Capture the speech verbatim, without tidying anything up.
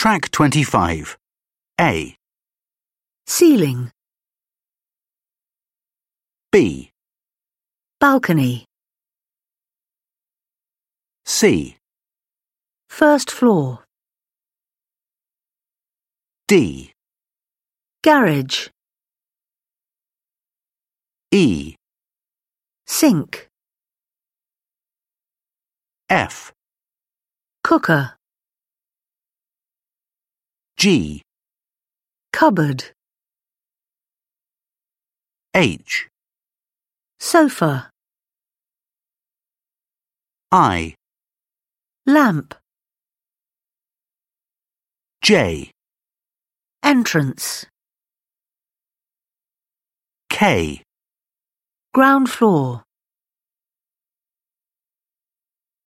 Track twenty-five. A. Ceiling. B. Balcony. C. First floor. D. Garage. E. Sink. F. Cooker. G. Cupboard. H. Sofa. I. Lamp. J. Entrance. K. Ground floor.